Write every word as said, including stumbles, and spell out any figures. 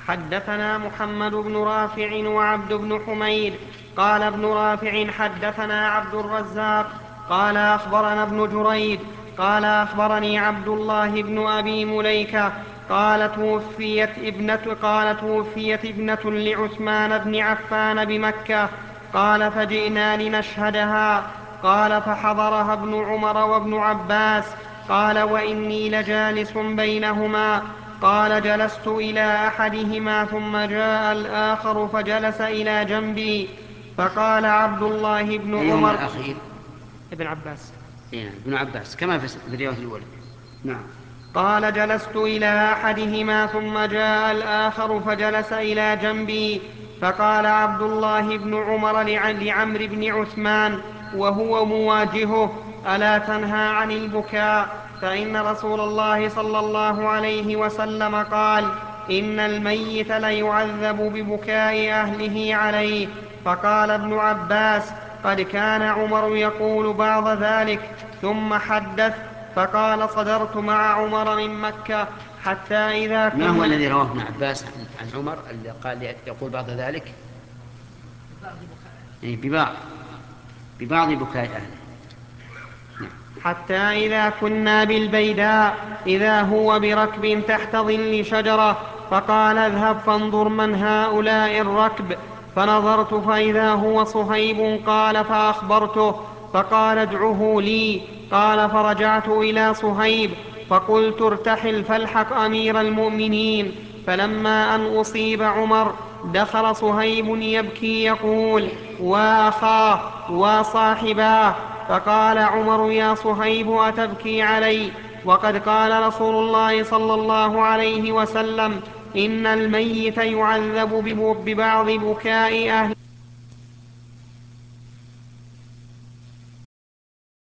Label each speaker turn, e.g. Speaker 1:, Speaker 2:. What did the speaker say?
Speaker 1: حدثنا محمد بن رافع وعبد بن حميد. قال ابن رافع حدثنا عبد الرزاق قال أخبرنا ابن جريج قال أخبرني عبد الله بن أبي مليكة قال توفيت ابنة, قال توفيت ابنة لعثمان بن عفان بمكة. قال فجئنا لنشهدها. قال فحضرها ابن عمر وابن عباس. قال وإني لجالس بينهما. قال جلست إلى أحدهما ثم جاء الآخر فجلس إلى جنبي. فقال عبد الله بن
Speaker 2: أيهما
Speaker 1: عمر
Speaker 2: الأخير؟
Speaker 1: ابن عباس.
Speaker 2: إيه ابن عباس كما في الرواية الأولى. نعم.
Speaker 1: قال جلست إلى أحدهما ثم جاء الآخر فجلس إلى جنبي. فقال عبد الله بن عمر لعمرو بن عثمان وهو مواجهه: ألا تنهى عن البكاء؟ فإن رسول الله صلى الله عليه وسلم قال: إن الميت ليعذب ببكاء أهله عليه. فقال ابن عباس: قد كان عمر يقول بعض ذلك. ثم حدث فقال: صدرت مع عمر من مكة حتى إذا
Speaker 2: ما هو
Speaker 1: كنا.
Speaker 2: الذي رواه ابن عباس عن عمر اللي قال يقول بعض ذلك؟ يعني ببعض ببعض بكاء أهله. نعم.
Speaker 1: حتى إذا كنا بالبيداء إذا هو بركب تحت ظل شجرة، فقال: اذهب فانظر من هؤلاء الركب. فنظرت فإذا هو صهيب. قال فأخبرته فقال: ادعه لي. قال فرجعت إلى صهيب فقلت: ارتحل فالحق أمير المؤمنين. فلما أن أصيب عمر دخل صهيب يبكي يقول: وأخاه وصاحباه. فقال عمر: يا صهيب أتبكي علي وقد قال رسول الله صلى الله عليه وسلم: إن الميت يعذب ببعض بكاء أهله.